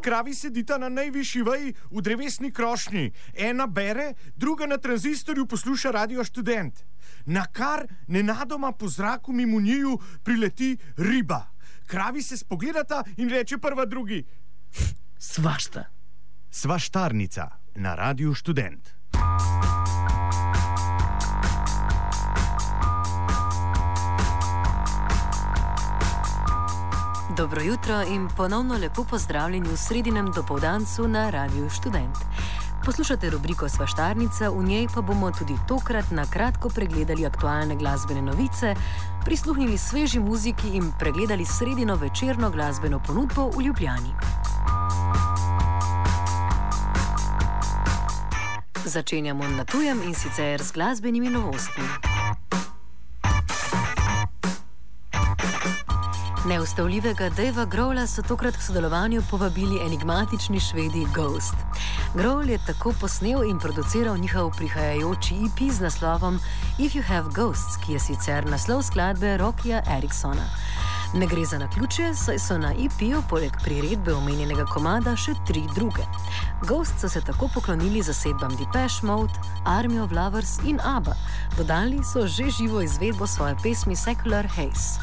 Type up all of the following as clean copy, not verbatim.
kravi sedita na najvišji veji v drevesni krošnji. Ena bere, druga na tranzistorju posluša Radio Študent. Nakar nenadoma po zraku mimo njiju prileti riba. Kravi se spogledata in reče prva drugi: Svašta. Svaštarnica na Radiu Študent. Dobro jutro in ponovno lepo pozdravljeni v sredinem dopoldancu na Radiu Študent. Poslušate rubriko Svaštarnica, v njej pa bomo tudi tokrat na kratko pregledali aktualne glasbene novice, prisluhnili sveži muziki in pregledali sredino večerno glasbeno ponudbo v Ljubljani. Začenjamo na tujem in sicer z glasbenimi novostmi. Neustavljivega Davea Grohla so tokrat k sodelovanju povabili enigmatični Švedi Ghost. Grohl je tako posnel in produciral njihov prihajajoči EP z naslovom If You Have Ghosts, ki je sicer naslov skladbe Rockija Eriksona. Ne gre za naključje, saj so na EP-ju poleg priredbe omenjenega komada še 3 druge. Ghost so se tako poklonili zasedbam Depeche Mode, Army of Lovers in ABBA. Dodali so že živo izvedbo svoje pesmi Secular Haze.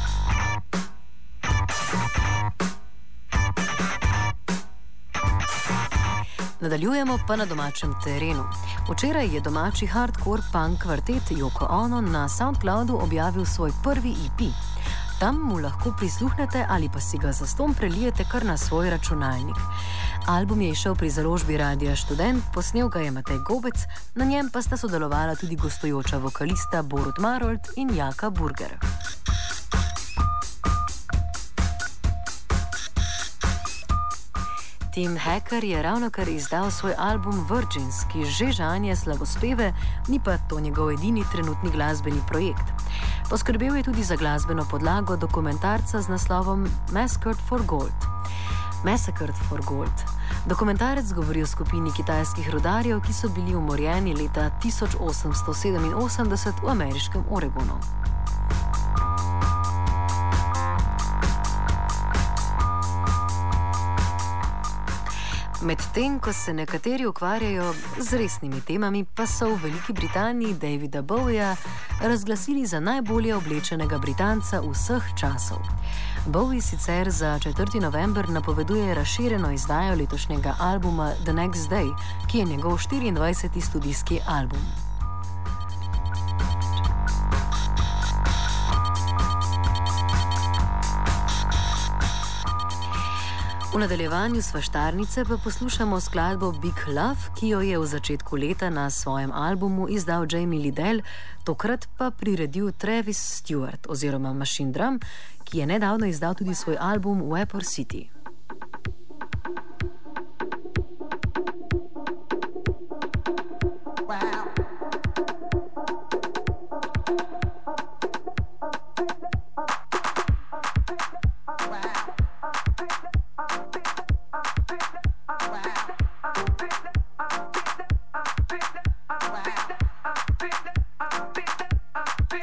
Nadaljujemo pa na domačem terenu. Včeraj je domači hardcore punk kvartet Yoko Ono na SoundCloudu objavil svoj prvi EP. Tam mu lahko prisluhnete ali pa si ga zastonj prelijete kar na svoj računalnik. Album je izšel pri založbi Radia Študent, posnel ga je Matej Gobec, na njem pa sta sodelovala tudi gostujoča vokalista Borut Marolt in Jaka Burger. Tim Hacker je ravnokar izdal svoj album Virgins, ki že žanje slavospeve, ni pa to njegov edini trenutni glasbeni projekt. Poskrbel je tudi za glasbeno podlago dokumentarca z naslovom Massacred for Gold. Dokumentarec govori o skupini kitajskih rudarjev, ki so bili umorjeni leta 1887 v ameriškem Oregonu. Medtem, ko se nekateri ukvarjajo z resnimi temami, pa so v Veliki Britaniji Davida Bowieja razglasili za najbolje oblečenega Britanca vseh časov. Bowie sicer za 4. november napoveduje razširjeno izdajo letošnjega albuma The Next Day, ki je njegov 24. studijski album. V nadaljevanju Svaštarnice pa poslušamo skladbo Big Love, ki jo je v začetku leta na svojem albumu izdal Jamie Lidell, tokrat pa priredil Travis Stewart oziroma Machine Drum, ki je nedavno izdal tudi svoj album Vapor City.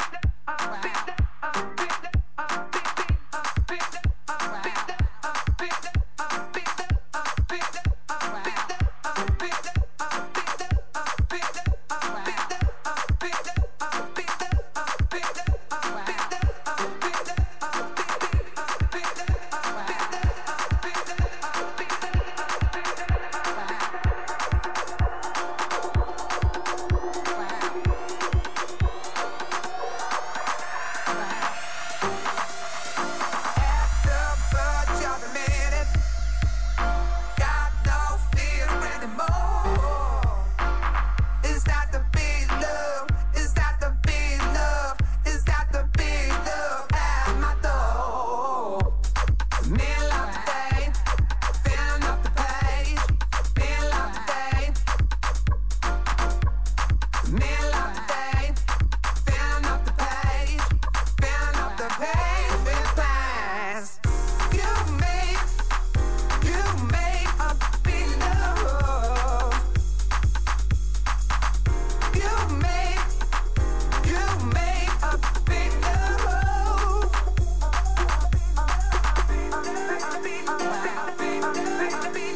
Wow.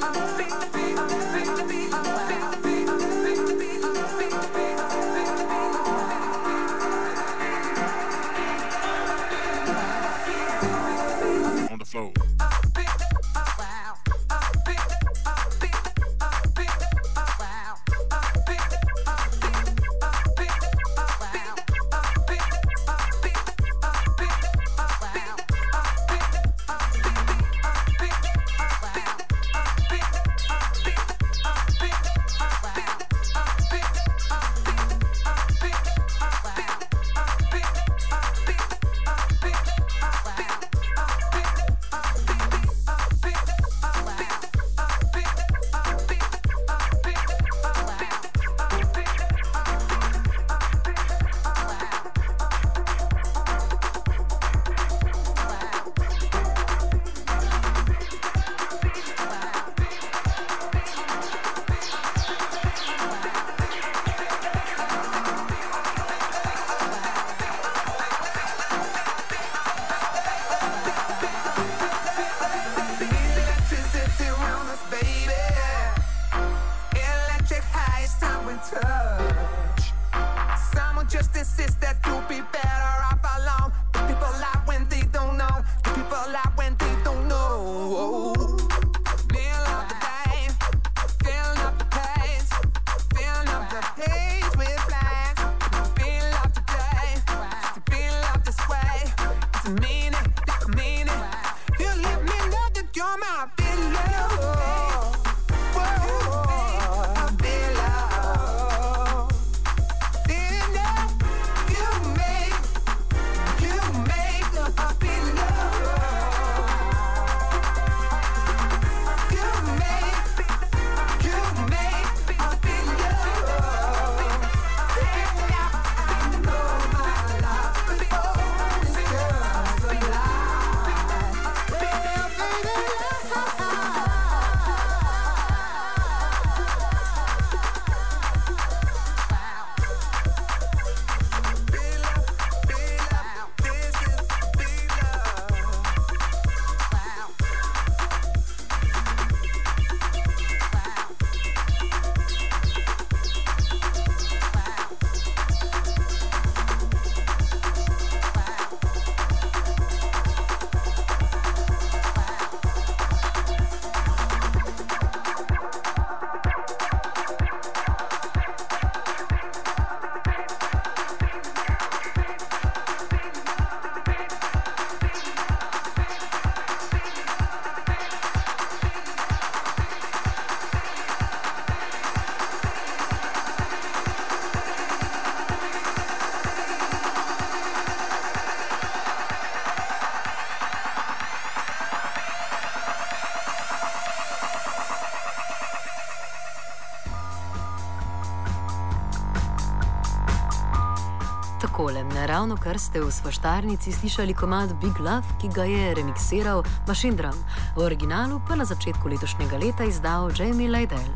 Takole, ravno kar ste v Svaštarnici slišali komad Big Love, ki ga je remiksiral Machine Drum, v originalu pa na začetku letošnjega leta izdal Jamie Lydell.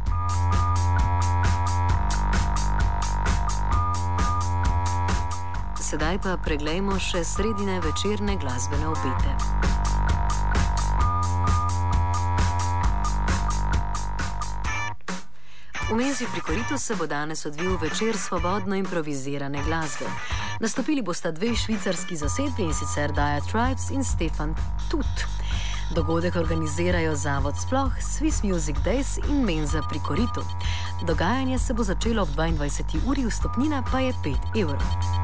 Sedaj pa preglejmo še sredine večerne glasbene obete. V Menzi pri Koritu se bo danes odvil večer svobodno improvizirane glasbe. Nastopili bosta dve švicarski zasedbi, in sicer Dire Tribes in Stefan Tut. Dogodek organizirajo Zavod Sploh, Swiss Music Days in Menza pri Koritu. Dogajanje se bo začelo ob 22. uri, vstopnina pa je 5 evrov.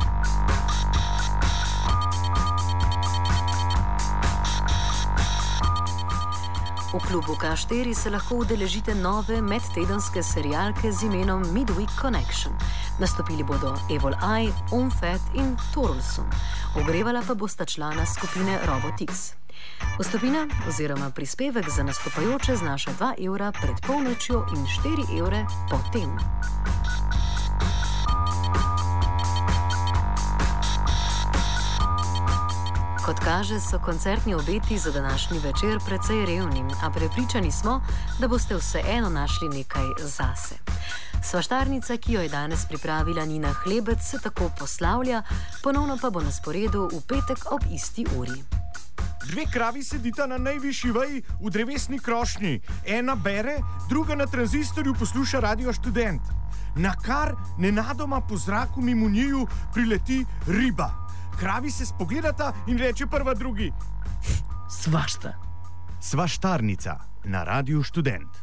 V klubu K4 se lahko udeležite nove medtedenske serialke z imenom Midweek Connection. Nastopili bodo Evil Eye, Omfet in Torolson. Ogrevala pa bosta člana skupine Robotix. Vstopina oziroma prispevek za nastopajoče znaša 2 evra pred polnočjo in 4 evre potem. Kot kaže, so koncertni obeti za današnji večer precej revni, a prepričani smo, da boste vseeno našli nekaj zase. Svaštarnica, ki jo je danes pripravila Nina Hlebec, se tako poslavlja, ponovno pa bo na sporedu v petek ob isti uri. Dve kravi sedita na najvišji veji v drevesni krošnji. Ena bere, druga na tranzistorju posluša Radio Študent. Nakar nenadoma po zraku mimo njiju prileti riba. Kravi se spogledata in reče prva drugi: Svašta. Svaštarnica na Radiu Študent.